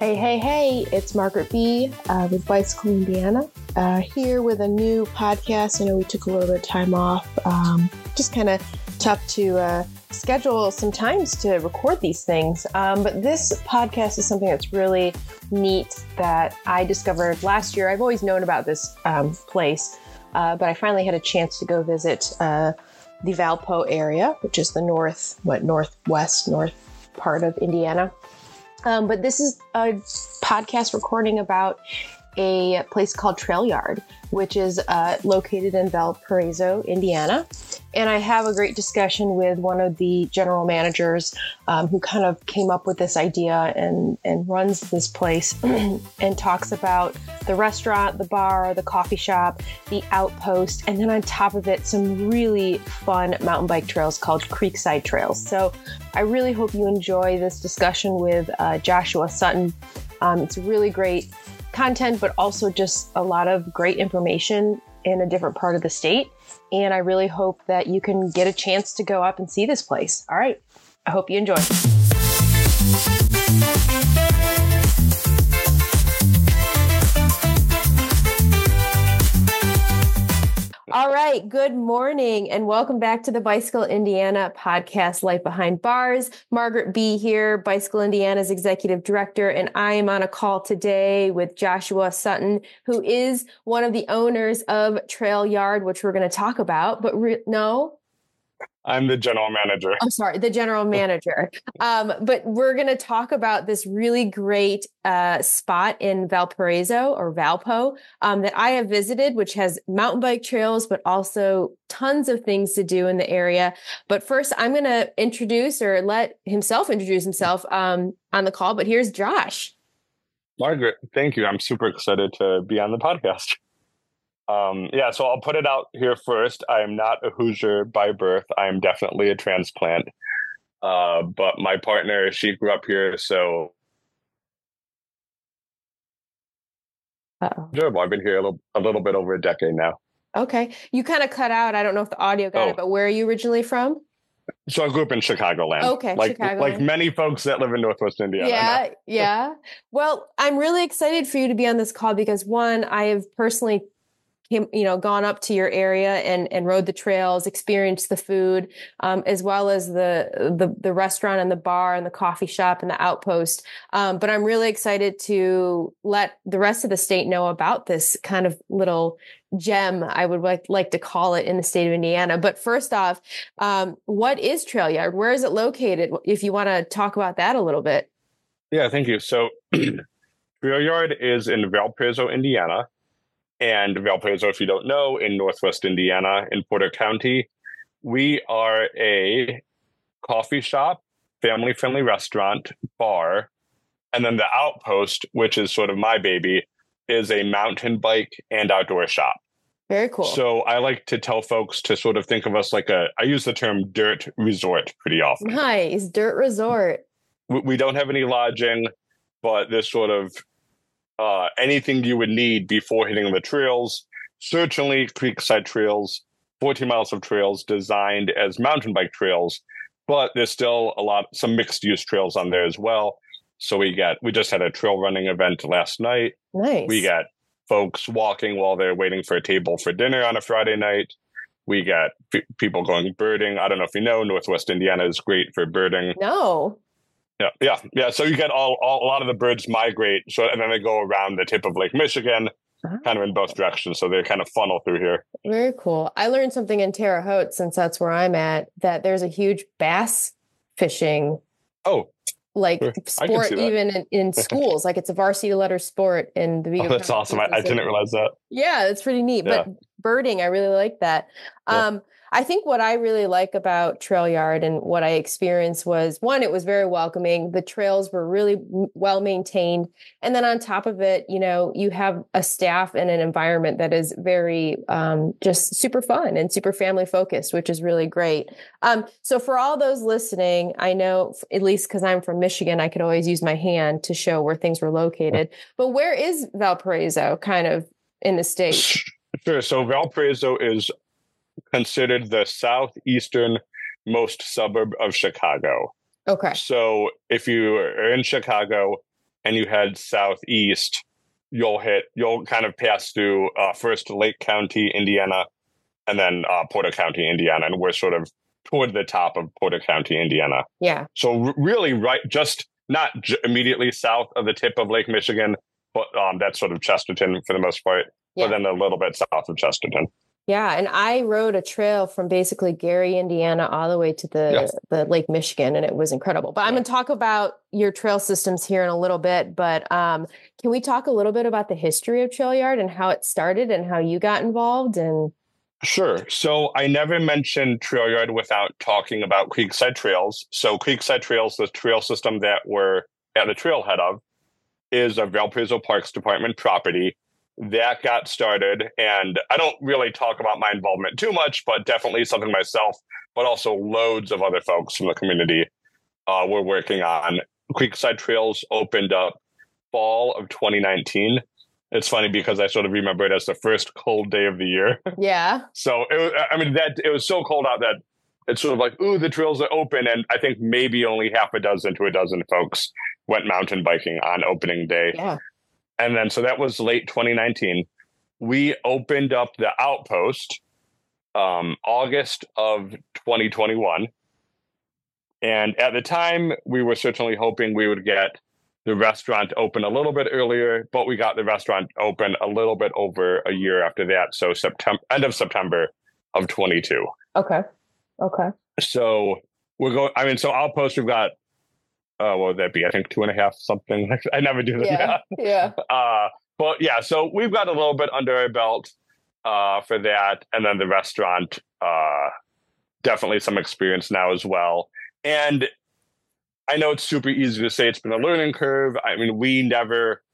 Hey, it's Margaret B. With Bicycle Indiana, here with a new podcast. I know we took a little bit of time off, just kind of tough to schedule some times to record these things. But this podcast is something that's really neat that I discovered last year. I've always known about this place, but I finally had a chance to go visit the Valpo area, which is the north part of Indiana. But this is a podcast recording about a place called Trail Yard, which is located in Valparaiso, Indiana. And I have a great discussion with one of the general managers who kind of came up with this idea and runs this place and talks about the restaurant, the bar, the coffee shop, the outpost, and then on top of it, some really fun mountain bike trails called Creekside Trails. So I really hope you enjoy this discussion with Joshua Sutton. It's really great content, but also just a lot of great information in a different part of the state. And I really hope that you can get a chance to go up and see this place. All right. I hope you enjoy. All right. Good morning and welcome back to the Bicycle Indiana podcast, Life Behind Bars. Margaret B. here, Bicycle Indiana's executive director, and I am on a call today with Joshua Sutton, who is one of the owners of Trail Yard, which we're going to talk about. But no. I'm the general manager. I'm sorry, the general manager. But we're going to talk about this really great spot in Valparaiso or Valpo that I have visited, which has mountain bike trails, but also tons of things to do in the area. But first, I'm going to let himself introduce himself on the call. But here's Josh. Margaret, thank you. I'm super excited to be on the podcast. So I'll put it out here first. I am not a Hoosier by birth. I am definitely a transplant. But my partner, she grew up here, so I've been here a little bit over a decade now. Okay. You kind of cut out. I don't know if the audio got it, but where are you originally from? So I grew up in Chicagoland. Okay, Chicagoland. Like many folks that live in Northwest Indiana. Yeah. Well, I'm really excited for you to be on this call because one, I have personally gone up to your area and rode the trails, experienced the food, as well as the restaurant and the bar and the coffee shop and the outpost. But I'm really excited to let the rest of the state know about this kind of little gem, I would like to call it, in the state of Indiana. But first off, what is Trail Yard? Where is it located? If you want to talk about that a little bit. Yeah, thank you. So Trail Yard is in Valparaiso, Indiana. And Valparaiso, if you don't know, in Northwest Indiana, in Porter County, we are a coffee shop, family-friendly restaurant, bar, and then the Outpost, which is sort of my baby, is a mountain bike and outdoor shop. Very cool. So I like to tell folks to sort of think of us like I use the term dirt resort pretty often. Nice, dirt resort. We don't have any lodging, but this sort of anything you would need before hitting the trails. Certainly Creekside Trails, 14 miles of trails designed as mountain bike trails, but there's still some mixed use trails on there as well. So we just had a trail running event last night. Nice. We got folks walking while they're waiting for a table for dinner on a Friday night. We got people going birding. I don't know if you know, Northwest Indiana is great for birding. No. Yeah. So you get a lot of the birds migrate, and then they go around the tip of Lake Michigan, kind of in both directions. So they kind of funnel through here. Very cool. I learned something in Terre Haute, since that's where I'm at, that there's a huge bass fishing. Sport, even in schools. Like it's a varsity letter sport in the Vigo That's County. Awesome. I didn't realize that. Yeah, it's pretty neat. Yeah. But birding, I really like that. Yeah. I think what I really like about Trail Yard and what I experienced was, one, it was very welcoming. The trails were really well maintained. And then on top of it, you have a staff and an environment that is very just super fun and super family focused, which is really great. So for all those listening, I know, at least because I'm from Michigan, I could always use my hand to show where things were located. But where is Valparaiso kind of in the state? Sure. So Valparaiso is considered the southeastern most suburb of Chicago. Okay. So if you are in Chicago, and you head southeast, you'll kind of pass through first Lake County, Indiana, and then Porter County, Indiana. And we're sort of toward the top of Porter County, Indiana. Yeah. So really just not immediately south of the tip of Lake Michigan, but that's sort of Chesterton for the most part, but then a little bit south of Chesterton. Yeah, and I rode a trail from basically Gary, Indiana, all the way to the Lake Michigan, and it was incredible. But I'm going to talk about your trail systems here in a little bit, but can we talk a little bit about the history of TrailYard and how it started and how you got involved? And Sure. So I never mentioned TrailYard without talking about Creekside Trails. So Creekside Trails, the trail system that we're at the trailhead of, is a Valparaiso Parks Department property. That got started, and I don't really talk about my involvement too much, but definitely something myself, but also loads of other folks from the community were working on. Creekside Trails opened up fall of 2019. It's funny because I sort of remember it as the first cold day of the year. Yeah. So it was so cold out that it's sort of like, ooh, the trails are open, and I think maybe only half a dozen to a dozen folks went mountain biking on opening day. Yeah. And then, so that was late 2019. We opened up the Outpost August of 2021. And at the time, we were certainly hoping we would get the restaurant open a little bit earlier, but we got the restaurant open a little bit over a year after that. So end of September of 22. Okay. So so Outpost, we've got, what would that be? I think 2.5 something. I never do that. Yeah. But yeah, so we've got a little bit under our belt for that. And then the restaurant, definitely some experience now as well. And I know it's super easy to say it's been a learning curve. I mean, we never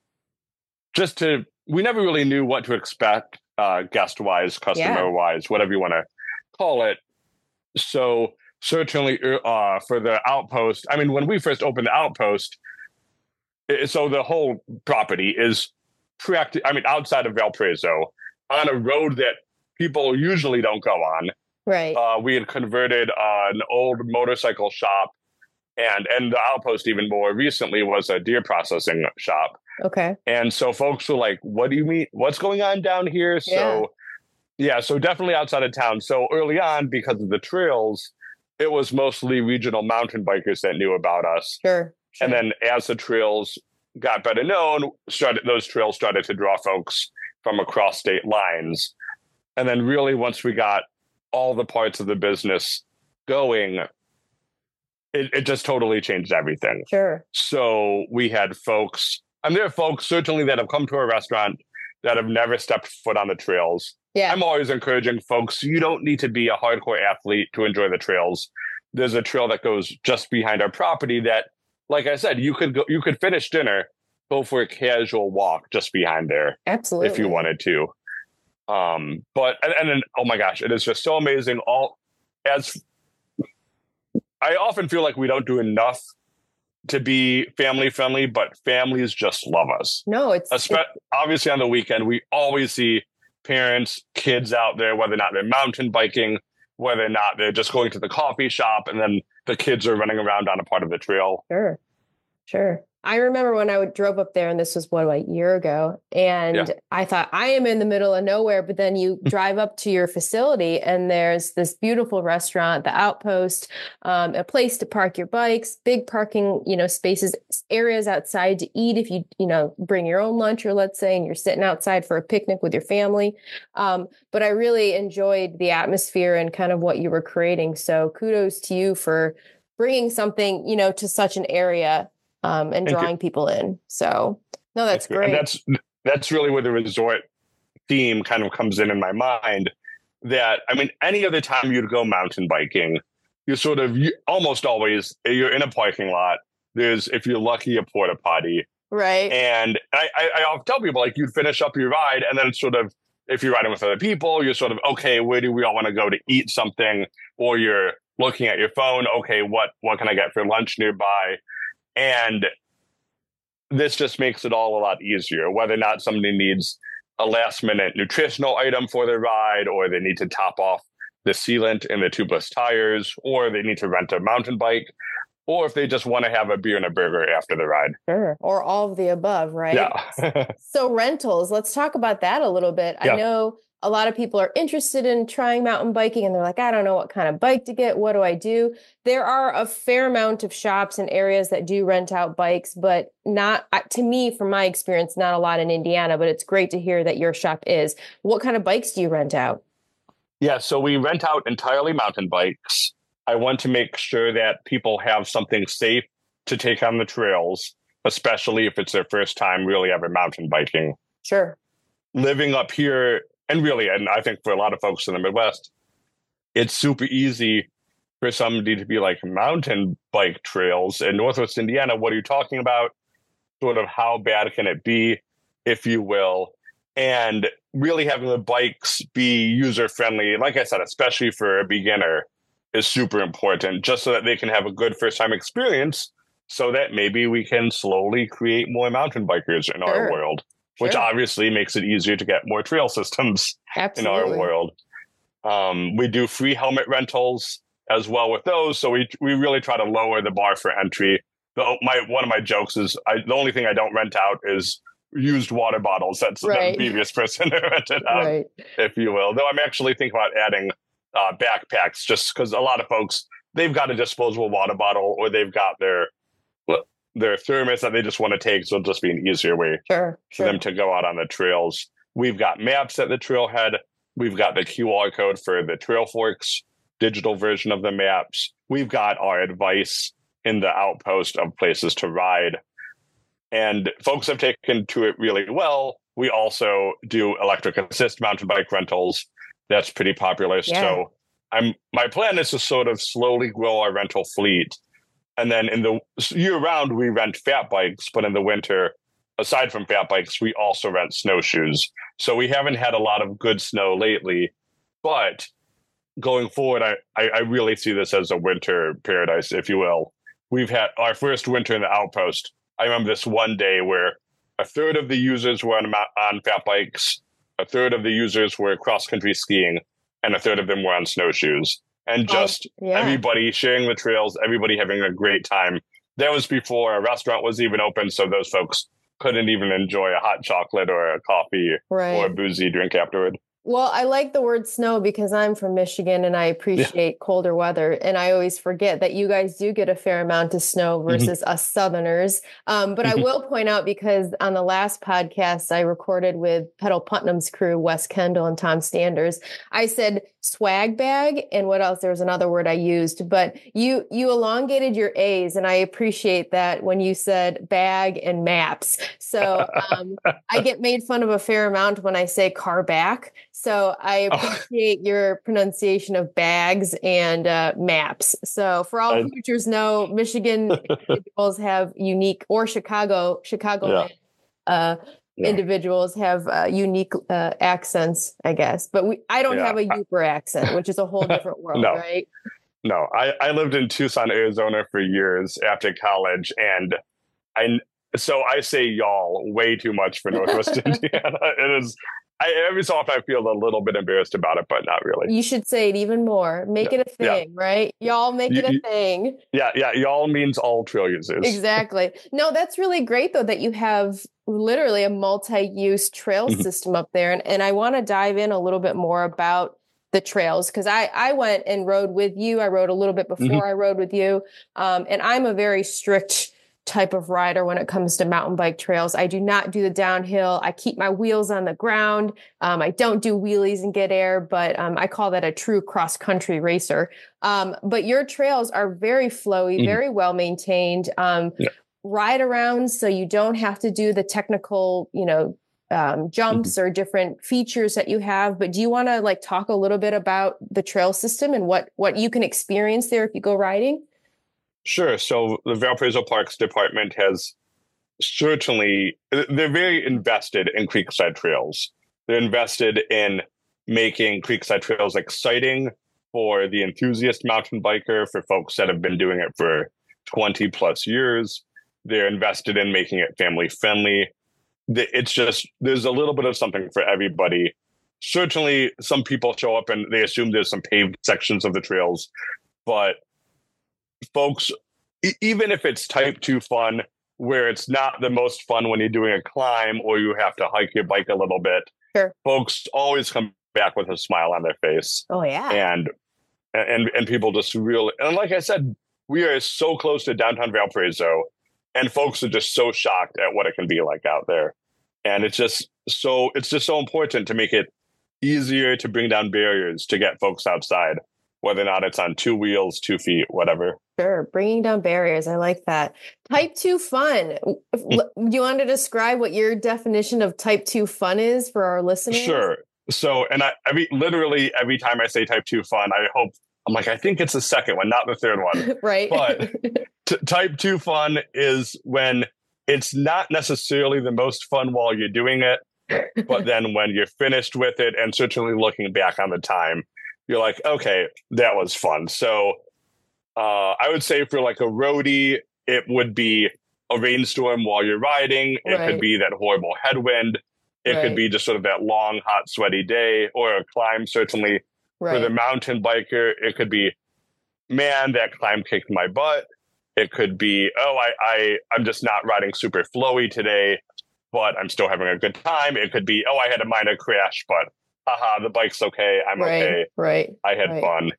really knew what to expect, guest-wise, customer-wise, whatever you want to call it. So certainly for the Outpost, I mean, when we first opened the Outpost, so the whole property is outside of Valparaiso, on a road that people usually don't go on. Right. We had converted an old motorcycle shop, and the Outpost even more recently was a deer processing shop. Okay. And so folks were like, what do you mean? What's going on down here? So so definitely outside of town. So early on, because of the trails, it was mostly regional mountain bikers that knew about us. Sure. And then as the trails got better known, those trails started to draw folks from across state lines. And then really once we got all the parts of the business going, it just totally changed everything. Sure. So we had folks, and there are folks certainly that have come to a restaurant that have never stepped foot on the trails. Yeah. I'm always encouraging folks, you don't need to be a hardcore athlete to enjoy the trails. There's a trail that goes just behind our property that, like I said, you could finish dinner, go for a casual walk just behind there. Absolutely. If you wanted to. But then, oh my gosh, it is just so amazing. I often feel like we don't do enough to be family friendly, but families just love us. No, obviously on the weekend, we always see parents, kids out there, whether or not they're mountain biking, whether or not they're just going to the coffee shop, and then the kids are running around on a part of the trail. Sure. I remember when I drove up there, and this was a year ago, and I thought, I am in the middle of nowhere, but then you drive up to your facility and there's this beautiful restaurant, the Outpost, a place to park your bikes, big parking, spaces, areas outside to eat if you bring your own lunch, or let's say, and you're sitting outside for a picnic with your family. But I really enjoyed the atmosphere and kind of what you were creating. So kudos to you for bringing something, to such an area. And drawing people in. So, no, that's great. And that's really where the resort theme kind of comes in my mind. That, I mean, any other time you'd go mountain biking, almost always, you're in a parking lot. There's, if you're lucky, a porta potty. Right. And I often tell people, you'd finish up your ride, and then it's sort of, if you're riding with other people, you're sort of, okay, where do we all want to go to eat something? Or you're looking at your phone, okay, what can I get for lunch nearby? And this just makes it all a lot easier, whether or not somebody needs a last minute nutritional item for their ride, or they need to top off the sealant in the tubeless tires, or they need to rent a mountain bike, or if they just want to have a beer and a burger after the ride. Sure. Or all of the above, right? Yeah. So rentals, let's talk about that a little bit. Yeah. I know a lot of people are interested in trying mountain biking and they're like, I don't know what kind of bike to get. What do I do? There are a fair amount of shops and areas that do rent out bikes, but not, to me, from my experience, not a lot in Indiana, but it's great to hear that your shop is. What kind of bikes do you rent out? Yeah, so we rent out entirely mountain bikes. I want to make sure that people have something safe to take on the trails, especially if it's their first time really ever mountain biking. Sure. Living up here, and I think for a lot of folks in the Midwest, it's super easy for somebody to be like, mountain bike trails in Northwest Indiana, what are you talking about? Sort of how bad can it be, if you will? And really having the bikes be user-friendly, like I said, especially for a beginner, is super important, just so that they can have a good first-time experience, so that maybe we can slowly create more mountain bikers in our world, which obviously makes it easier to get more trail systems in our world. We do free helmet rentals as well with those, so we really try to lower the bar for entry. One of my jokes is the only thing I don't rent out is used water bottles. That's the previous person who rented out, if you will. Though I'm actually thinking about adding backpacks, just because a lot of folks, they've got a disposable water bottle or they've got their thermos that they just want to take. So it'll just be an easier way for them to go out on the trails. We've got maps at the trailhead. We've got the QR code for the Trail Forks digital version of the maps. We've got our advice in the outpost of places to ride. And folks have taken to it really well. We also do electric assist mountain bike rentals. That's pretty popular. Yeah. So my plan is to sort of slowly grow our rental fleet. And then in the year round, we rent fat bikes. But in the winter, aside from fat bikes, we also rent snowshoes. So we haven't had a lot of good snow lately. But going forward, I really see this as a winter paradise, if you will. We've had our first winter in the outpost. I remember this one day where a third of the users were on fat bikes, a third of the users were cross-country skiing, and a third of them were on snowshoes. And just everybody sharing the trails, everybody having a great time. That was before a restaurant was even open, so those folks couldn't even enjoy a hot chocolate or a coffee or a boozy drink afterward. Well, I like the word snow because I'm from Michigan and I appreciate colder weather. And I always forget that you guys do get a fair amount of snow versus us Southerners. But I will point out, because on the last podcast I recorded with Pedal Putnam's crew, Wes Kendall and Tom Standers, I said swag bag. And what else? There was another word I used, but you elongated your A's. And I appreciate that when you said bag and maps. So I get made fun of a fair amount when I say car back. So I appreciate your pronunciation of bags and maps. So for all futures know, Michigan individuals have unique, or Chicago individuals have unique accents, I guess. But I don't have a Yooper accent, which is a whole different world, right? No, I lived in Tucson, Arizona for years after college, and so I say y'all way too much for Northwest Indiana. It is. Every so often I feel a little bit embarrassed about it, but not really. You should say it even more. Make it a thing, right? Y'all make it a thing. Yeah. Y'all means all trail users. Exactly. No, that's really great, though, that you have literally a multi-use trail system up there. And I want to dive in a little bit more about the trails, because I went and rode with you. I rode a little bit before I rode with you. And I'm a very strict type of rider when it comes to mountain bike trails. I do not do the downhill. I keep my wheels on the ground. I don't do wheelies and get air, but I call that a true cross-country racer. But your trails are very flowy, very well maintained. Ride around so you don't have to do the technical, jumps or different features that you have. But do you want to talk a little bit about the trail system and what you can experience there if you go riding? Sure. So the Valparaiso Parks Department has certainly, they're very invested in Creekside Trails. They're invested in making Creekside Trails exciting for the enthusiast mountain biker, for folks that have been doing it for 20 plus years. They're invested in making it family friendly. It's just, there's a little bit of something for everybody. Certainly some people show up and they assume there's some paved sections of the trails, but folks even if it's type 2 fun, where it's not the most fun when you're doing a climb or you have to hike your bike a little bit, Sure. folks always come back with a smile on their face. Oh, yeah. And people just really, and like I said, we are so close to downtown Valparaiso, and folks are just so shocked at what it can be like out there. And it's just so important to make it easier to bring down barriers to get folks outside, whether or not it's on 2 wheels, 2 feet, whatever. Sure. Bringing down barriers. I like that. Type 2 fun. You want to describe what your definition of type 2 fun is for our listeners? Sure. So, and literally every time I say type 2 fun, I think it's the second one, not the third one. Right. But type 2 fun is when it's not necessarily the most fun while you're doing it, but then when you're finished with it and certainly looking back on the time, you're like, okay, that was fun. So I would say for like a roadie, it would be a rainstorm while you're riding. It could be that horrible headwind. It could be just sort of that long, hot, sweaty day, or a climb, certainly. For the mountain biker, it could be, man, that climb kicked my butt. It could be, I'm just not riding super flowy today, but I'm still having a good time. It could be, I had a minor crash, but the bike's okay. I'm okay. Right. I had fun.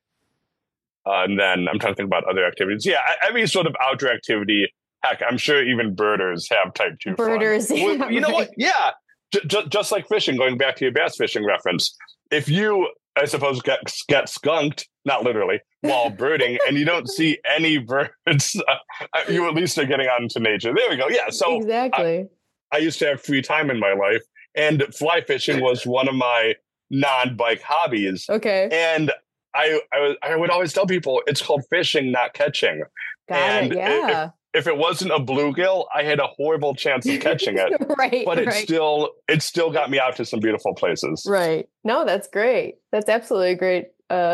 And then I'm trying to think about other activities. Yeah, every sort of outdoor activity. Heck, I'm sure even birders have type 2 birders, fun. Yeah, you know what? Yeah. Just like fishing, going back to your bass fishing reference. If you, I suppose, get skunked, not literally, while birding, and you don't see any birds, you at least are getting out into nature. There we go. Yeah. So exactly. I used to have free time in my life, and fly fishing was one of my non-bike hobbies. Okay. And I would always tell people it's called fishing, not catching. Got it. Yeah. If it wasn't a bluegill, I had a horrible chance of catching it. But it still got me out to some beautiful places. Right. No, that's great. That's absolutely a great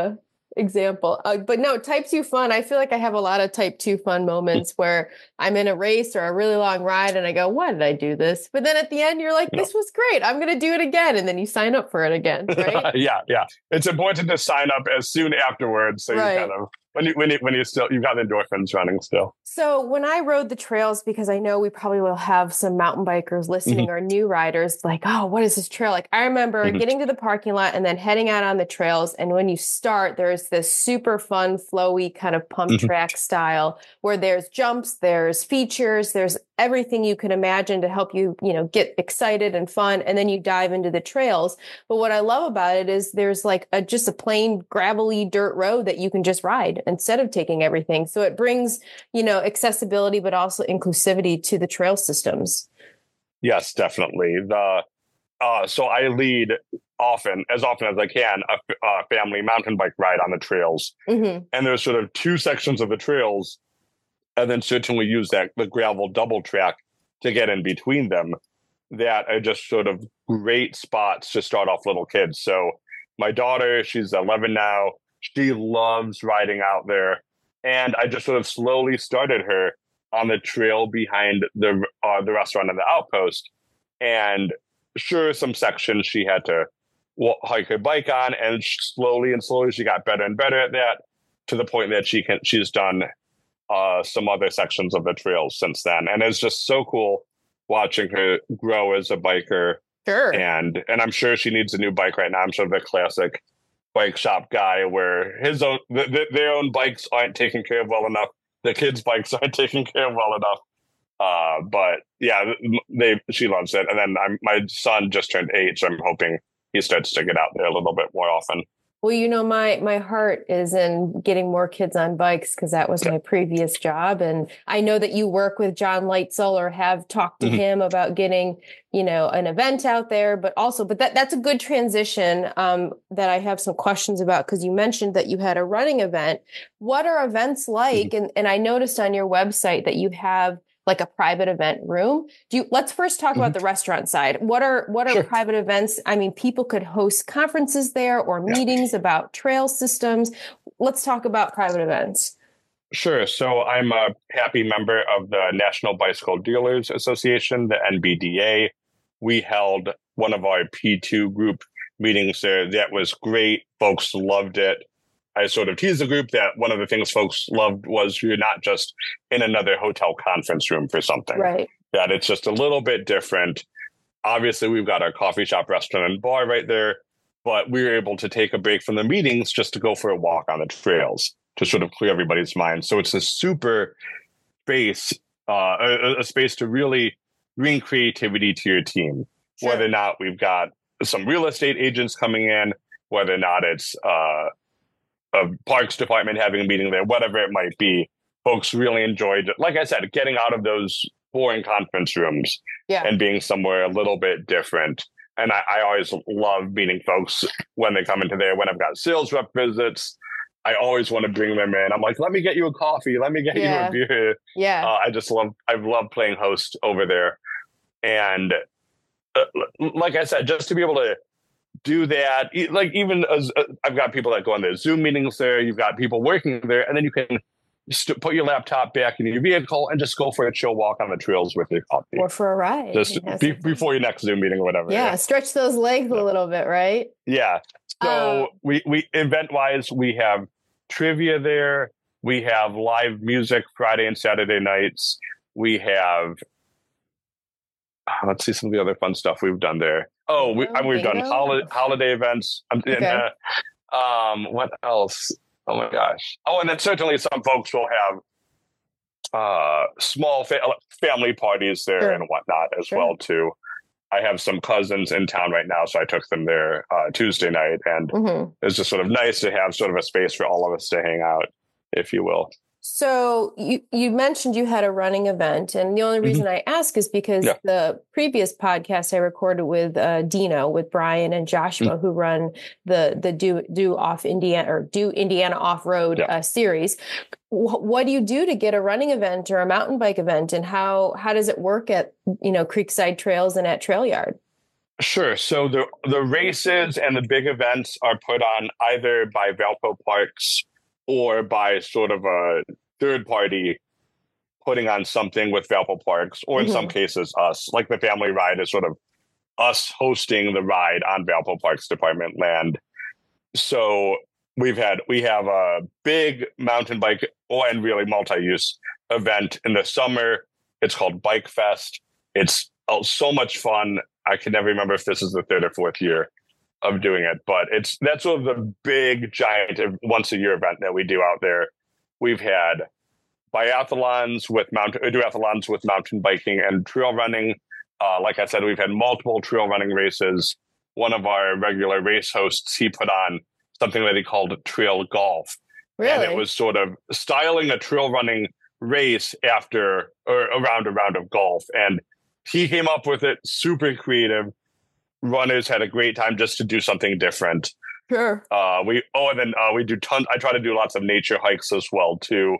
example. But no, type 2 fun. I feel like I have a lot of type 2 fun moments where I'm in a race or a really long ride and I go, why did I do this? But then at the end, you're like, this was great. I'm going to do it again. And then you sign up for it again. Right. Yeah. It's important to sign up as soon afterwards. So you kind of, when you still, you've got the endorphins running still. So when I rode the trails, because I know we probably will have some mountain bikers listening or new riders like, oh, what is this trail? Like I remember getting to the parking lot and then heading out on the trails. And when you start, there's this super fun, flowy kind of pump track style where there's jumps, there's features, there's everything you can imagine to help you, get excited and fun. And then you dive into the trails. But what I love about it is there's like just a plain gravelly dirt road that you can just ride instead of taking everything. So it brings, accessibility, but also inclusivity to the trail systems. Yes, definitely. So I lead often as I can, a family mountain bike ride on the trails. And there's sort of 2 sections of the trails, and then certainly use the gravel double track to get in between them. That are just sort of great spots to start off little kids. So my daughter, she's 11 now. She loves riding out there. And I just sort of slowly started her on the trail behind the restaurant and the outpost. And sure, some sections she had to hike her bike on, and slowly she got better and better at that, to the point that she's done some other sections of the trails since then. And it's just so cool watching her grow as a biker. Sure. And I'm sure she needs a new bike right now. I'm sort of a classic bike shop guy where their own bikes aren't taken care of well enough. The kids' bikes aren't taken care of well enough. But yeah, she loves it. And then my son just turned 8, so I'm hoping he starts to get out there a little bit more often. Well, my heart is in getting more kids on bikes because that was my previous job. And I know that you work with John Leitzel or have talked to him about getting, an event out there, but that's a good transition that I have some questions about, because you mentioned that you had a running event. What are events like? And I noticed on your website that you have like a private event room. Let's first talk about the restaurant side. What are Sure. private events? I mean, people could host conferences there or meetings about trail systems. Let's talk about private events. Sure. So I'm a happy member of the National Bicycle Dealers Association, the NBDA. We held one of our P2 group meetings there. That was great. Folks loved it. I sort of teased the group that one of the things folks loved was you're not just in another hotel conference room for something. Right. That it's just a little bit different. Obviously, we've got our coffee shop, restaurant, and bar right there, but we were able to take a break from the meetings just to go for a walk on the trails to sort of clear everybody's mind. So it's a super space, a space to really bring creativity to your team. Sure. Whether or not we've got some real estate agents coming in, whether or not it's a parks department having a meeting there, whatever it might be, folks really enjoyed, like I said, getting out of those boring conference rooms and being somewhere a little bit different. And I always love meeting folks when they come into there. When I've got sales rep visits, I always want to bring them in. I'm like, let me get you a coffee. Let me get you a beer. Yeah. I've loved playing host over there. And like I said, just to be able to do that, like even as I've got people that go on their Zoom meetings there, you've got people working there, and then you can put your laptop back in your vehicle and just go for a chill walk on the trails with your coffee. Or for a ride. Just before your next Zoom meeting or whatever. Yeah, stretch those legs a little bit, right? Yeah. So we event-wise, we have trivia there. We have live music Friday and Saturday nights. We have, let's see some of the other fun stuff we've done there. Oh, we've done holiday events. Okay. What else? Oh my gosh. Oh, and then certainly some folks will have small family parties there and whatnot as well too. I have some cousins in town right now, so I took them there Tuesday night, and it's just sort of nice to have sort of a space for all of us to hang out, if you will. So you mentioned you had a running event, and the only reason I ask is because the previous podcast I recorded with Dino, with Brian and Joshua, who run the Do Indiana Off-Road series. What do you do to get a running event or a mountain bike event, and how does it work at Creekside Trails and at Trail Yard? Sure. So the races and the big events are put on either by Valpo Parks or by sort of a third party putting on something with Valpo Parks, or in some cases us. Like the family ride is sort of us hosting the ride on Valpo Parks department land. So we have a big mountain bike and really multi-use event in the summer. It's called Bike Fest. It's so much fun. I can never remember if this is the third or fourth year of doing it, but that's sort of the big giant once a year event that we do out there. We've had duathlons with mountain biking and trail running. Like I said, we've had multiple trail running races. One of our regular race hosts, he put on something that he called trail golf. Really? And it was sort of styling a trail running race after or around a round of golf. And he came up with it, super creative. Runners had a great time just to do something different. Sure. We do tons. I try to do lots of nature hikes as well too.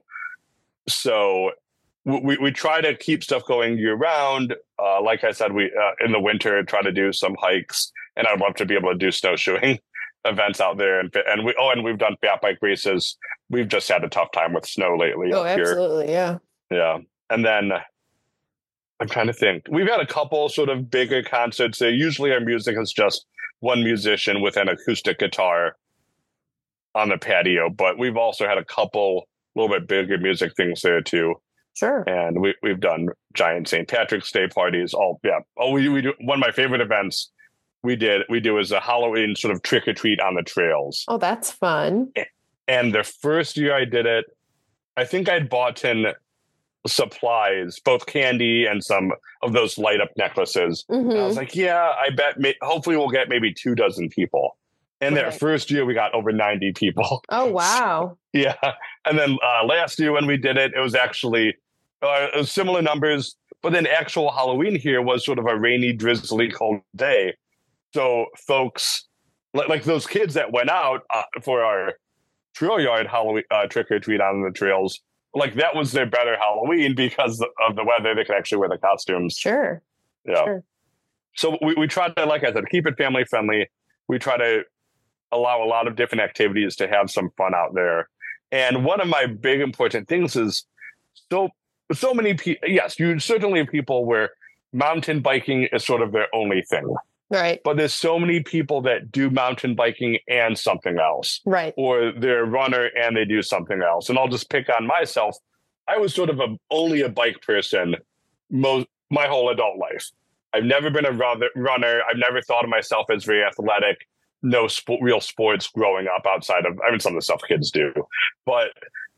So we try to keep stuff going year round. Like I said, we in the winter try to do some hikes, and I'd love to be able to do snowshoeing events out there. And we've done fat bike races. We've just had a tough time with snow lately. Oh, absolutely, yeah. Yeah, and then I'm trying to think. We've had a couple sort of bigger concerts. Usually our music is just one musician with an acoustic guitar on the patio, but we've also had a couple little bit bigger music things there too. Sure. And we've done giant St. Patrick's Day parties. We do one of my favorite events we do is a Halloween sort of trick or treat on the trails. Oh, that's fun. And the first year I did it, I think I'd bought in supplies, both candy and some of those light up necklaces. And I was like, I bet hopefully we'll get maybe 24 people. And that first year we got over 90 people. Oh, wow. Yeah. And then last year when we did it, it was actually similar numbers, but then actual Halloween here was sort of a rainy, drizzly, cold day. So folks, like those kids that went out for our Trail Yard Halloween trick or treat on the trails, like that was their better Halloween because of the weather. They could actually wear the costumes. Sure. Yeah. Sure. So we try to, like I said, keep it family friendly. We try to allow a lot of different activities to have some fun out there. And one of my big important things is so many people. Yes, you certainly have people where mountain biking is sort of their only thing. Right. But there's so many people that do mountain biking and something else. Right. Or they're a runner and they do something else. And I'll just pick on myself. I was sort of only a bike person my whole adult life. I've never been a runner. I've never thought of myself as very athletic. No real sports growing up outside of, some of the stuff kids do. But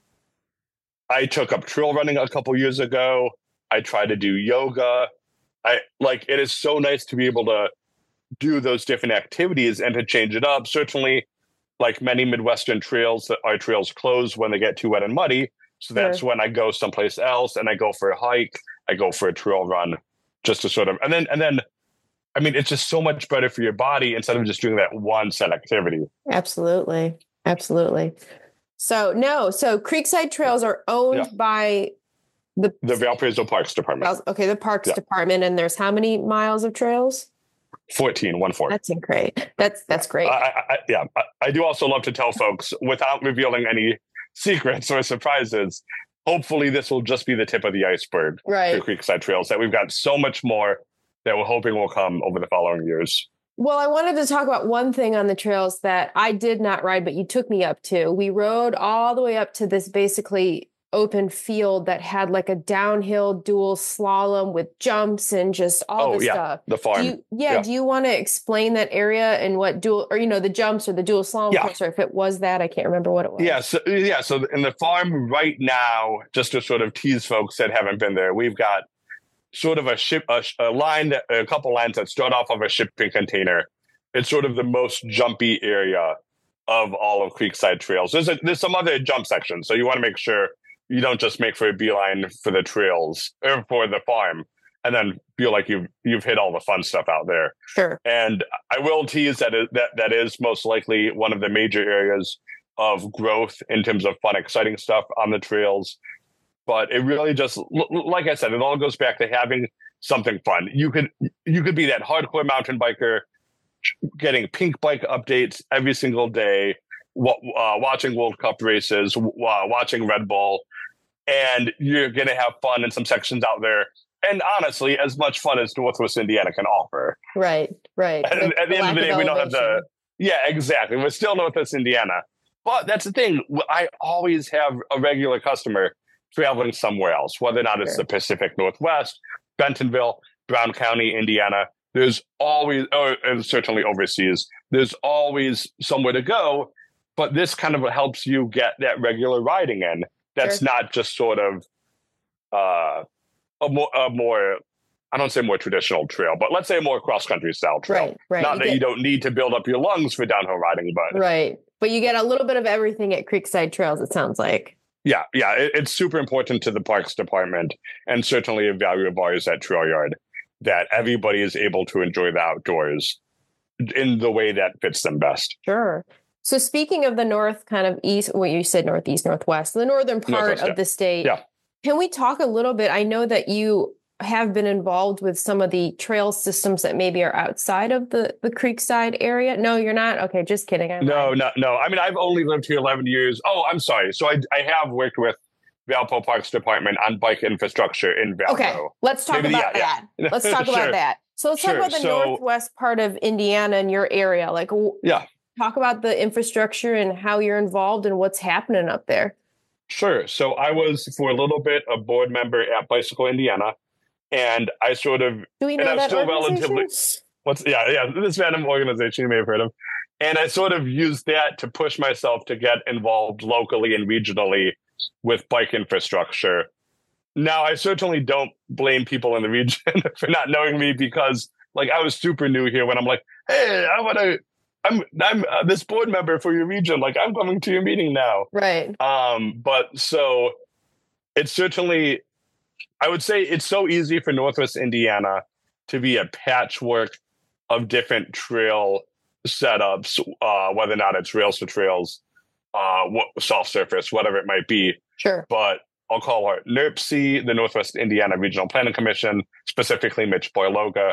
I took up trail running a couple years ago. I tried to do yoga. It is so nice to be able to do those different activities and to change it up. Certainly, like many Midwestern trails, our trails close when they get too wet and muddy. So that's when I go someplace else and I go for a hike. I go for a trail run just to sort of, and then, it's just so much better for your body instead of just doing that one set activity. Absolutely. Absolutely. So Creekside Trails are owned by the Valparaiso Parks Department. Okay. The Parks Department. And there's how many miles of trails? 14. That's great. That's great. I do also love to tell folks, without revealing any secrets or surprises, hopefully this will just be the tip of the iceberg for Creekside Trails, that we've got so much more that we're hoping will come over the following years. Well, I wanted to talk about one thing on the trails that I did not ride, but you took me up to. We rode all the way up to this basically open field that had like a downhill dual slalom with jumps and just all this stuff. The farm. Do you want to explain that area and what the jumps or the dual slalom course, or if it was that, I can't remember what it was. So in the farm right now, just to sort of tease folks that haven't been there, we've got sort of a couple lines that start off of a shipping container. It's sort of the most jumpy area of all of Creekside Trails. There's some other jump sections, so you want to make sure you don't just make for a beeline for the trails or for the farm and then feel like you've hit all the fun stuff out there. Sure. And I will tease that is most likely one of the major areas of growth in terms of fun, exciting stuff on the trails. But it really just, like I said, it all goes back to having something fun. You could be that hardcore mountain biker getting pink bike updates every single day, watching World Cup races, watching Red Bull, and you're going to have fun in some sections out there. And honestly, as much fun as Northwest Indiana can offer. Right. And at the end of the day, we don't have exactly. We're still Northwest Indiana. But that's the thing. I always have a regular customer traveling somewhere else, whether or not it's the Pacific Northwest, Bentonville, Brown County, Indiana. There's always, and certainly overseas, there's always somewhere to go. But this kind of helps you get that regular riding in. That's not just sort of a more, I don't say more traditional trail, but let's say a more cross-country style trail. Right. Not that you don't need to build up your lungs for downhill riding, but... Right. But you get a little bit of everything at Creekside Trails, it sounds like. Yeah. It's super important to the Parks Department and certainly a value of ours at Trail Yard that everybody is able to enjoy the outdoors in the way that fits them best. Sure. So speaking of the north, kind of east, you said northeast, northwest, the northern part of the state. Yeah. Can we talk a little bit? I know that you have been involved with some of the trail systems that maybe are outside of the Creekside area. No, you're not? Okay, just kidding. No. I've only lived here 11 years. Oh, I'm sorry. So I have worked with Valpo Parks Department on bike infrastructure in Valpo. Okay, let's talk about that. Let's talk about that. So let's talk about the northwest part of Indiana and your area. Talk about the infrastructure and how you're involved and what's happening up there. Sure. So I was for a little bit a board member at Bicycle Indiana, and I sort of do we know and I'm that still organization? This random organization you may have heard of, and I sort of used that to push myself to get involved locally and regionally with bike infrastructure. Now, I certainly don't blame people in the region for not knowing me because, I was super new here when I'm like, hey, I'm this board member for your region. I'm coming to your meeting now. Right. But so it's certainly, I would say it's so easy for Northwest Indiana to be a patchwork of different trail setups, whether or not it's rails to trails, soft surface, whatever it might be. Sure. But I'll call her NERPC, the Northwest Indiana Regional Planning Commission, specifically Mitch Boiloga.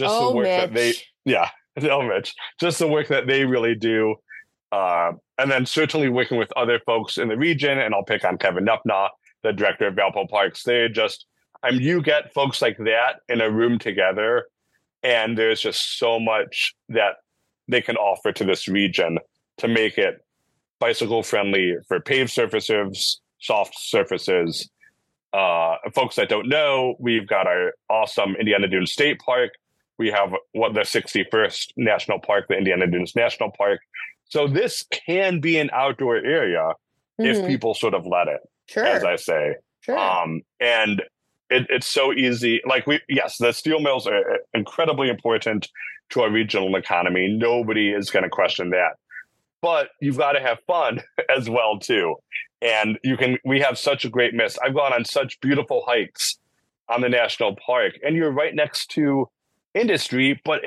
Just the work that they really do. And then certainly working with other folks in the region, and I'll pick on Kevin Nupna, the director of Valpo Parks. You get folks like that in a room together, And there's just so much that they can offer to this region to make it bicycle friendly for paved surfaces, soft surfaces. Folks that don't know, we've got our awesome Indiana Dunes State Park. We have the 61st National Park, the Indiana Dunes National Park. So this can be an outdoor area if people sort of let it, as I say. Sure. And it's so easy. Like the steel mills are incredibly important to our regional economy. Nobody is going to question that. But you've got to have fun as well, too. And we have such a great mist. I've gone on such beautiful hikes on the national park, and you're right next to industry, but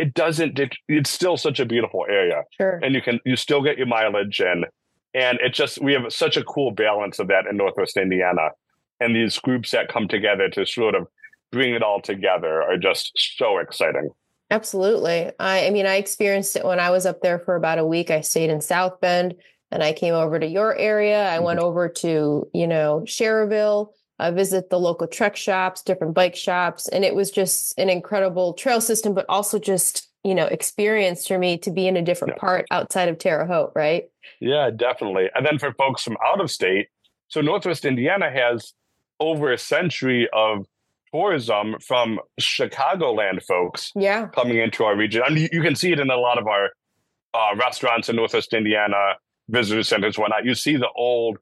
it's still such a beautiful area. Sure. And you still get your mileage in. And we have such a cool balance of that in Northwest Indiana. And these groups that come together to sort of bring it all together are just so exciting. Absolutely. I experienced it when I was up there for about a week. I stayed in South Bend and I came over to your area. I went over to, Schererville, visit the local trek shops, different bike shops. And it was just an incredible trail system, but also just, experience for me to be in a different part outside of Terre Haute, right? Yeah, definitely. And then for folks from out of state, so Northwest Indiana has over a century of tourism from Chicagoland folks coming into our region. I mean, you can see it in a lot of our restaurants in Northwest Indiana, visitor centers, whatnot. You see the old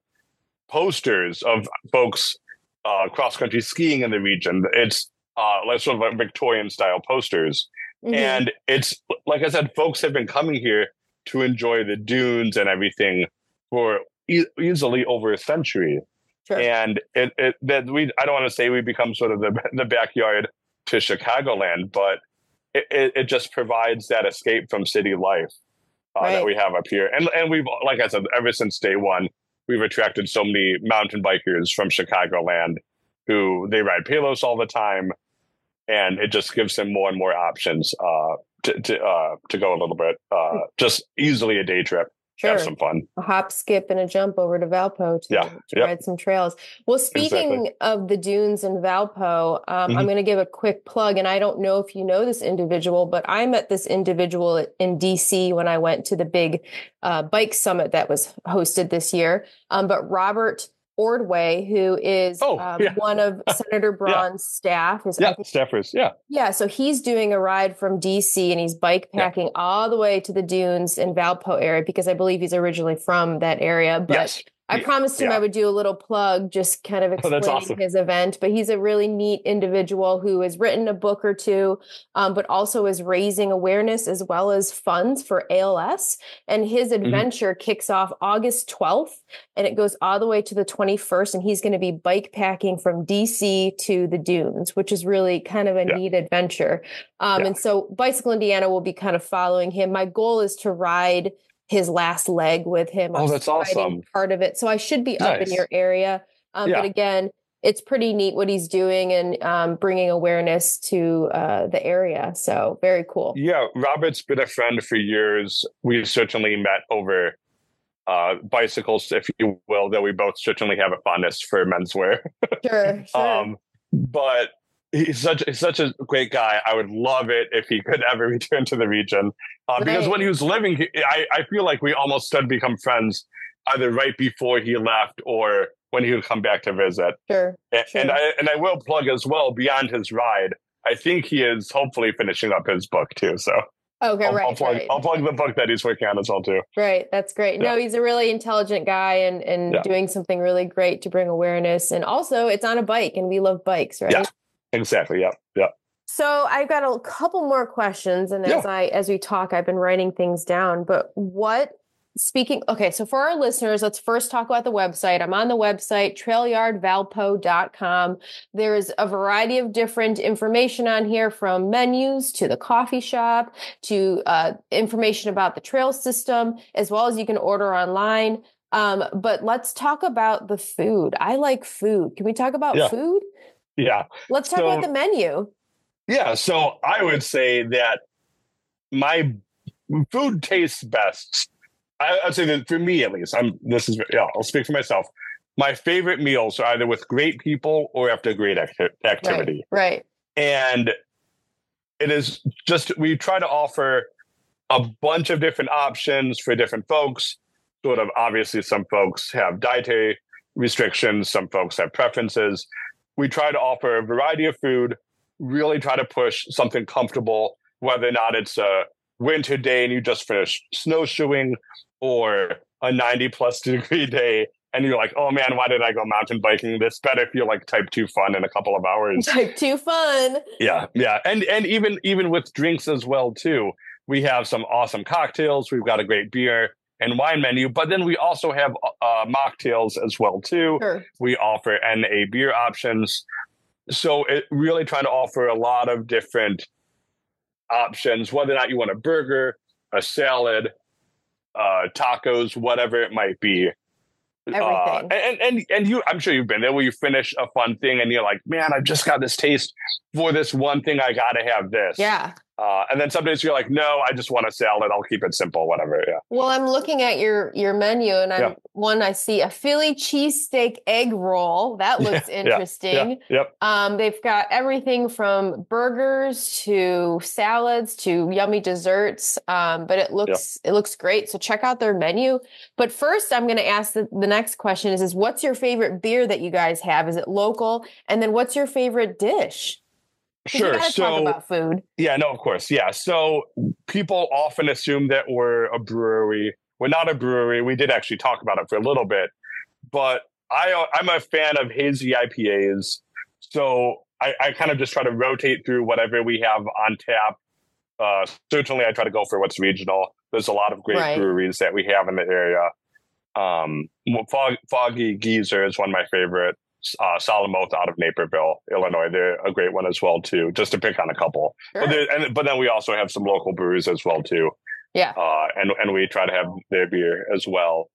posters of folks cross-country skiing in the region. It's like sort of like Victorian style posters. And it's, like I said, folks have been coming here to enjoy the dunes and everything for easily over a century. Sure. And I don't want to say we become sort of the backyard to Chicagoland, but it just provides that escape from city life that we have up here. And we've, like I said, ever since day one, we've attracted so many mountain bikers from Chicagoland who they ride Palos all the time. And it just gives them more and more options to go a little bit, just easily a day trip. Sure. Have some fun. A hop, skip, and a jump over to Valpo to ride some trails. Well, speaking of the dunes in Valpo, I'm going to give a quick plug. And I don't know if you know this individual, but I met this individual in DC when I went to the big bike summit that was hosted this year. But Robert Ordway, who is one of Senator Braun's staff. Staffers, Yeah, so he's doing a ride from DC and he's bike packing all the way to the dunes in Valpo area because I believe he's originally from that area. But I promised him I would do a little plug, just kind of explaining his event. But he's a really neat individual who has written a book or two, but also is raising awareness as well as funds for ALS. And his adventure kicks off August 12th, and it goes all the way to the 21st. And he's going to be bike packing from DC to the dunes, which is really kind of a neat adventure. And so Bicycle Indiana will be kind of following him. My goal is to ride his last leg with him. Oh, that's awesome. Part of it. So I should be up in your area. But again, it's pretty neat what he's doing and bringing awareness to the area. So very cool. Yeah. Robert's been a friend for years. We've certainly met over bicycles, if you will, though we both certainly have a fondness for menswear. Sure. But he's such a great guy. I would love it if he could ever return to the region. Because when he was living here, I feel like we almost started to become friends either right before he left or when he would come back to visit. Sure. And I will plug as well, beyond his ride, I think he is hopefully finishing up his book too. So okay, I'll plug the book that he's working on as well too. Right. That's great. No, he's a really intelligent guy and doing something really great to bring awareness. And also it's on a bike and we love bikes, right? Yeah, exactly. Yeah. So I've got a couple more questions. And as we talk, I've been writing things down, but so for our listeners, let's first talk about the website. I'm on the website, trailyardvalpo.com. There's a variety of different information on here, from menus to the coffee shop to information about the trail system, as well as you can order online. But let's talk about the food. I like food. Can we talk about food? Yeah. Let's talk about the menu. Yeah. So I would say that my food tastes best. I'd say that for me, at least, I'll speak for myself. My favorite meals are either with great people or after a great activity. Right. And it is just, we try to offer a bunch of different options for different folks. Sort of, obviously, some folks have dietary restrictions, some folks have preferences. We try to offer a variety of food, really try to push something comfortable, whether or not it's a winter day and you just finished snowshoeing, or a 90+ degree day and you're like, oh man, why did I go mountain biking? This better feel like type 2 fun in a couple of hours. Type 2 fun. Yeah. And even with drinks as well too. We have some awesome cocktails. We've got a great beer and wine menu, but then we also have mocktails as well too. Sure. We offer NA beer options. So it really trying to offer a lot of different options, whether or not you want a burger, a salad, tacos, whatever it might be. Everything. And you, I'm sure you've been there where you finish a fun thing and you're like, man, I've just got this taste for this one thing. I got to have this. Yeah. And then some days you're like, no, I just want a salad. I'll keep it simple, whatever. Yeah. Well, I'm looking at your menu, and I see a Philly cheesesteak egg roll. That looks interesting. Yep. They've got everything from burgers to salads to yummy desserts. But it looks great. So check out their menu. But first, I'm going to ask the next question is what's your favorite beer that you guys have? Is it local? And then what's your favorite dish? Sure. You gotta talk about food. Yeah, no, of course. Yeah. So people often assume that we're a brewery. We're not a brewery. We did actually talk about it for a little bit, but I'm a fan of hazy IPAs. So I kind of just try to rotate through whatever we have on tap. Certainly I try to go for what's regional. There's a lot of great breweries that we have in the area. Foggy Geezer is one of my favorite. Solemn Oath out of Naperville, Illinois. They're a great one as well too, just to pick on a couple. Sure. But then we also have some local breweries as well too. Yeah. And we try to have their beer as well.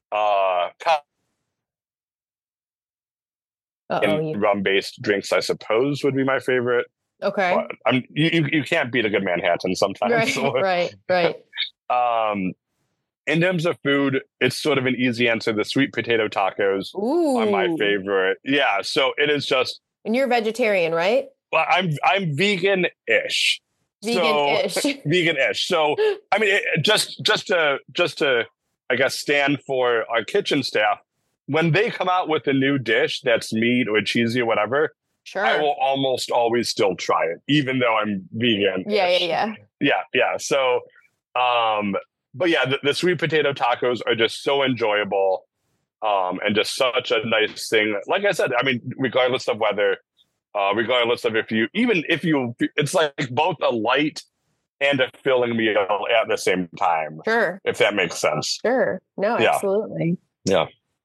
Rum-based drinks, I suppose, would be my favorite. Okay. But you can't beat a good Manhattan sometimes. Right. In terms of food, it's sort of an easy answer. The sweet potato tacos are my favorite. Yeah, so it is just. And you're vegetarian, right? Well, I'm vegan-ish. Vegan-ish. So I mean, just to I guess stand for our kitchen staff. When they come out with a new dish that's meat or cheesy or whatever, sure, I will almost always still try it, even though I'm vegan. Yeah. So, but yeah, the sweet potato tacos are just so enjoyable, and just such a nice thing. Like I said, I mean, regardless of weather, regardless of if you, it's like both a light and a filling meal at the same time. Sure. If that makes sense. Sure. No, absolutely. Yeah.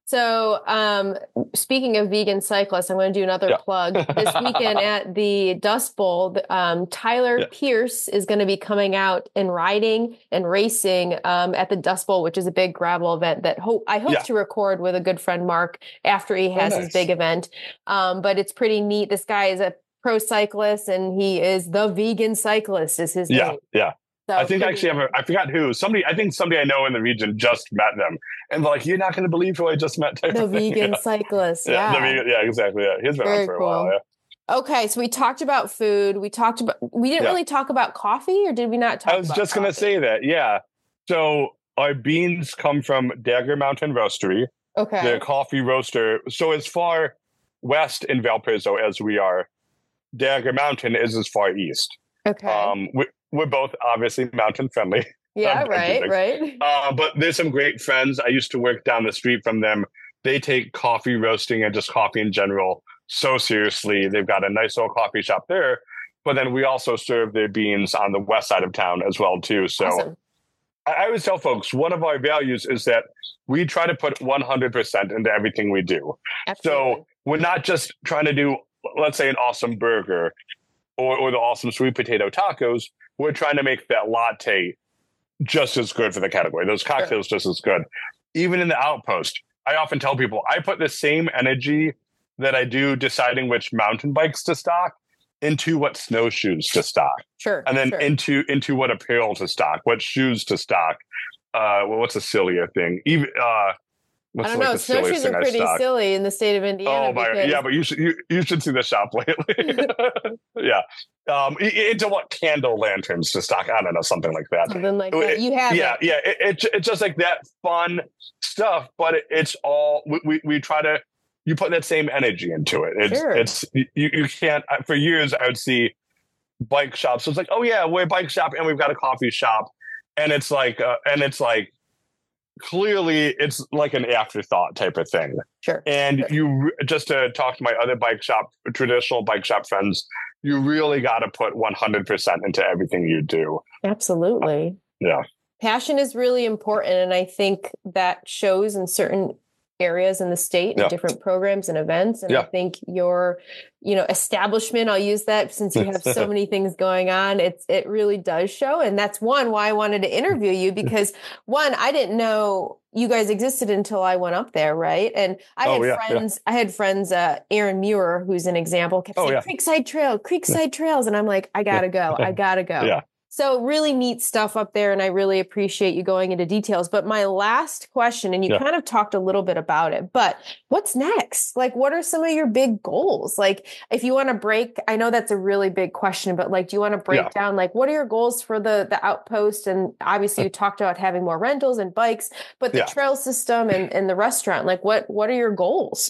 So, speaking of vegan cyclists, I'm going to do another plug. This weekend at the Dust Bowl, Tyler Pierce is going to be coming out and riding and racing at the Dust Bowl, which is a big gravel event that I hope to record with a good friend, Mark, after he has his big event. But it's pretty neat. This guy is a pro cyclist, and he is the vegan cyclist is his name. Yeah. So I think actually I forgot who. I think somebody I know in the region just met them. And they're like, you're not going to believe who I just met. The vegan cyclist. Yeah, exactly. Yeah. He's been on for a while. Yeah. Okay. So we talked about food. We didn't really talk about coffee, or did we not talk about I was just going to say that. Yeah. So our beans come from Dagger Mountain Roastery. Okay. The coffee roaster. So as far west in Valparaiso as we are, Dagger Mountain is as far east. Okay. We're both obviously mountain friendly. Yeah, right. But there's some great friends. I used to work down the street from them. They take coffee roasting and just coffee in general so seriously. They've got a nice little coffee shop there. But then we also serve their beans on the west side of town as well, too. So awesome. I always tell folks, one of our values is that we try to put 100% into everything we do. Absolutely. So we're not just trying to do, let's say, an awesome burger or the awesome sweet potato tacos. We're trying to make that latte just as good for the category. Those cocktails just as good. Even in the Outpost, I often tell people I put the same energy that I do deciding which mountain bikes to stock into what snowshoes to stock. Sure. And then into what apparel to stock, what shoes to stock. What's a sillier thing? Even I don't know. Snowshoes are pretty silly in the state of Indiana. Oh my, yeah, but you should see the shop lately. Yeah, into what candle lanterns to stock? I don't know, something like that. Something like that. You have It's just like that fun stuff, but it's all we try to. You put that same energy into it. It's you can't. For years, I would see bike shops. So it's like, oh yeah, we're a bike shop and we've got a coffee shop, and it's like clearly it's like an afterthought type of thing. Sure. And you just to talk to my other traditional bike shop friends, you really got to put 100% into everything you do. Absolutely. Yeah. Passion is really important. And I think that shows in certain areas in the state and different programs and events. And I think your, establishment, I'll use that since you have so many things going on. It really does show. And that's why I wanted to interview you, because I didn't know you guys existed until I went up there. Right. And I had friends, Aaron Muir, who's an example, kept saying Creekside Trails. And I'm like, I gotta go. Yeah. So really neat stuff up there. And I really appreciate you going into details. But my last question, and you kind of talked a little bit about it, but what's next? Like, what are some of your big goals? Like, if you want to I know that's a really big question, but like, do you want to break down, like, what are your goals for the outpost? And obviously you talked about having more rentals and bikes, but the trail system and the restaurant, like what are your goals?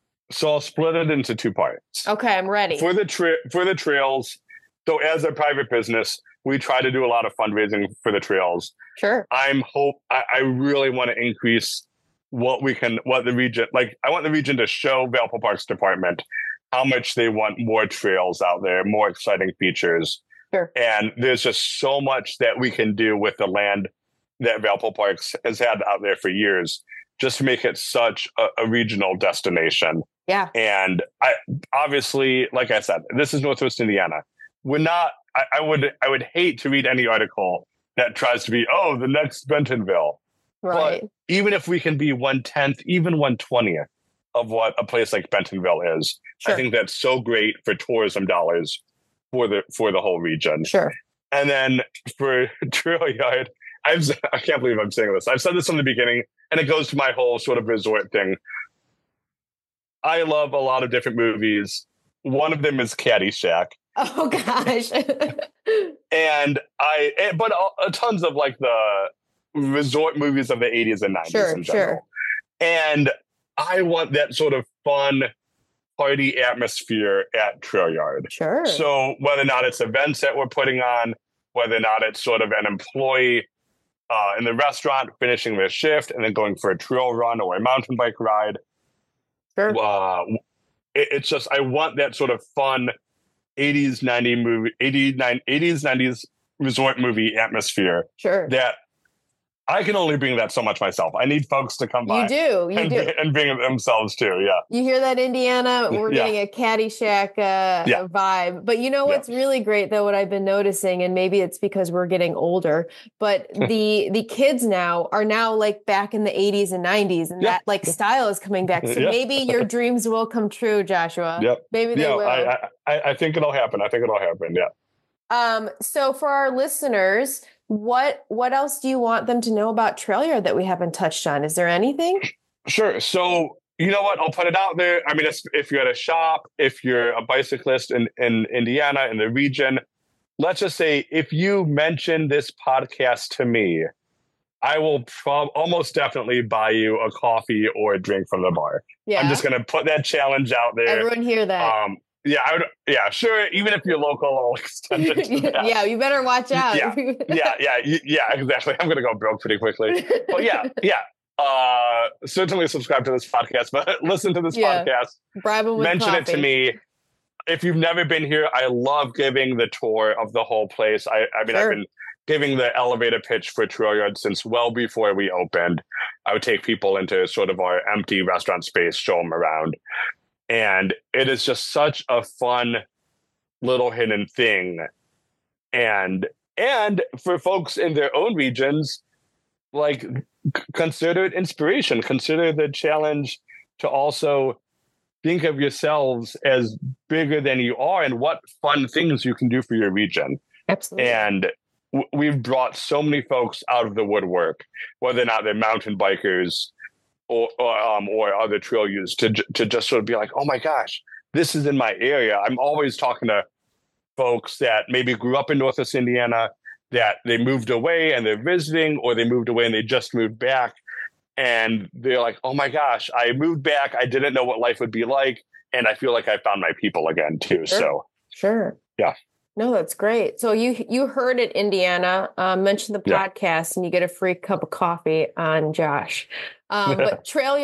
So I'll split it into two parts. Okay. I'm ready. For the trails. So as a private business, we try to do a lot of fundraising for the trails. Sure. I really want to increase what the region, like I want the region to show Valpo Parks Department how much they want more trails out there, more exciting features. Sure. And there's just so much that we can do with the land that Valpo Parks has had out there for years, just to make it such a regional destination. Yeah. And obviously, like I said, this is Northwest Indiana. We're not, I would hate to read any article that tries to be, the next Bentonville. Right. But even if we can be 1/10, even 1/20th of what a place like Bentonville is, I think that's so great for tourism dollars for the whole region. Sure. And then for Trail Yard, I can't believe I'm saying this. I've said this from the beginning, and it goes to my whole sort of resort thing. I love a lot of different movies. One of them is Caddyshack. Oh gosh. But tons of like the resort movies of the 80s and 90s in general. Sure. And I want that sort of fun party atmosphere at Trail Yard. Sure. So whether or not it's events that we're putting on, whether or not it's sort of an employee in the restaurant finishing their shift and then going for a trail run or a mountain bike ride. Sure. It's just, I want that sort of fun 80s, 90s resort movie atmosphere. Sure. That I can only bring that so much myself. I need folks to come by. You do. And bring it themselves too. Yeah. You hear that, Indiana? We're getting a Caddyshack vibe. But you know what's really great, though, what I've been noticing, and maybe it's because we're getting older, but the kids now are like back in the 80s and 90s, and that like style is coming back. So maybe your dreams will come true, Joshua. Yep. Maybe they will. I think it'll happen. Yeah. So for our listeners, what else do you want them to know about Trail Yard that we haven't touched on? Is there anything? Sure. So, you know what? I'll put it out there. I mean, if you're at a shop, if you're a bicyclist in Indiana, in the region, let's just say if you mention this podcast to me, I will almost definitely buy you a coffee or a drink from the bar. Yeah. I'm just going to put that challenge out there. Everyone hear that. Yeah, sure. Even if you're local, I'll extend it to that. Yeah, you better watch out. Yeah, exactly. I'm going to go broke pretty quickly. But certainly subscribe to this podcast, but listen to this podcast. Bribe them with Mention coffee. It to me. If you've never been here, I love giving the tour of the whole place. I mean, I've been giving the elevator pitch for Trail Yard since well before we opened. I would take people into sort of our empty restaurant space, show them around. And it is just such a fun little hidden thing. And for folks in their own regions, like consider it inspiration, consider the challenge to also think of yourselves as bigger than you are and what fun things you can do for your region. Absolutely. And we've brought so many folks out of the woodwork, whether or not they're mountain bikers, or other trail users to just sort of be like, oh my gosh, this is in my area. I'm always talking to folks that maybe grew up in Northwest Indiana, that they moved away and they're visiting, or they moved away and they just moved back. And they're like, oh my gosh, I moved back. I didn't know what life would be like. And I feel like I found my people again too. Sure. Yeah. No, that's great. So you heard it, Indiana, mention the podcast and you get a free cup of coffee on Josh. But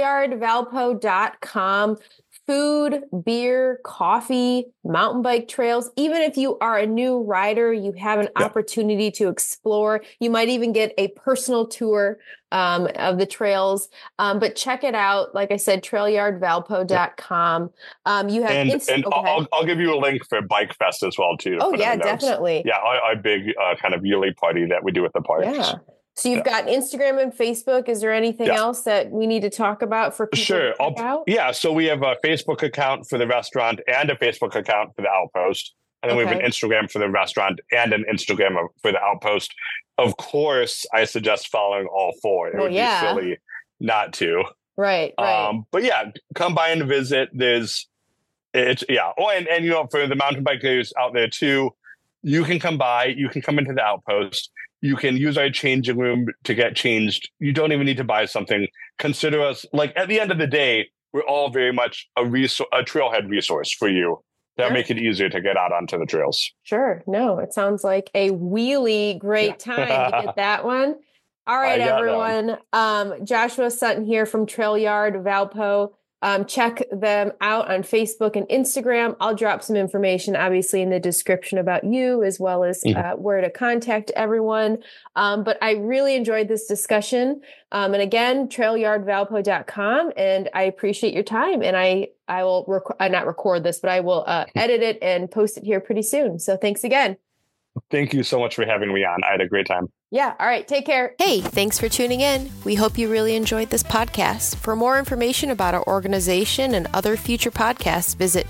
trailyardvalpo.com, food, beer, coffee, mountain bike trails. Even if you are a new rider, you have an opportunity to explore. You might even get a personal tour of the trails. But check it out. Like I said, trailyardvalpo.com. You have I'll give you a link for Bike Fest as well too. Oh yeah, definitely. Yeah, our big kind of yearly party that we do with the parks. Yeah. So you've got Instagram and Facebook. Is there anything else that we need to talk about for people to check out? Yeah. So we have a Facebook account for the restaurant and a Facebook account for the Outpost. And then we have an Instagram for the restaurant and an Instagram for the Outpost. Of course, I suggest following all four. It would be silly not to. Right. But yeah, come by and visit. Oh, and you know, for the mountain bikers out there too, you can come by. You can come into the Outpost. You can use our changing room to get changed. You don't even need to buy something. Consider us, like, at the end of the day, we're all very much a trailhead resource for you to make it easier to get out onto the trails. Sure. No, it sounds like a really great time to get that one. All right, everyone. Joshua Sutton here from Trail Yard Valpo. Check them out on Facebook and Instagram. I'll drop some information, obviously, in the description about you, as well as where to contact everyone. But I really enjoyed this discussion. And again, trailyardvalpo.com. And I appreciate your time. And I will not record this, but I will edit it and post it here pretty soon. So thanks again. Thank you so much for having me on. I had a great time. Yeah. All right. Take care. Hey, thanks for tuning in. We hope you really enjoyed this podcast. For more information about our organization and other future podcasts, visit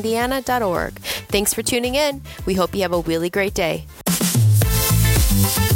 www.bicycleindiana.org. Thanks for tuning in. We hope you have a really great day.